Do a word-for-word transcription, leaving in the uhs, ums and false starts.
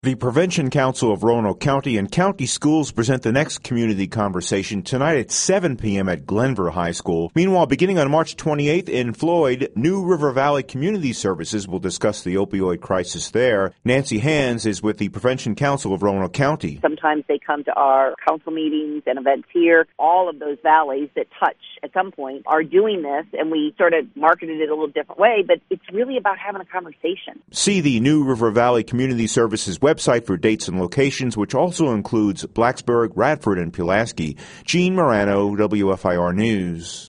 The Prevention Council of Roanoke County and county schools present the next community conversation tonight at seven p.m. at Glenver High School. Meanwhile, beginning on March twenty-eighth in Floyd, New River Valley Community Services will discuss the opioid crisis there. Nancy Hands is with the Prevention Council of Roanoke County. Sometimes they come to our council meetings and events here. All of those valleys that touch at some point are doing this, and we sort of marketed it a little different way, but it's really about having a conversation. See the New River Valley Community Services website for dates and locations, which also includes Blacksburg, Radford, and Pulaski. Gene Morano, W F I R News.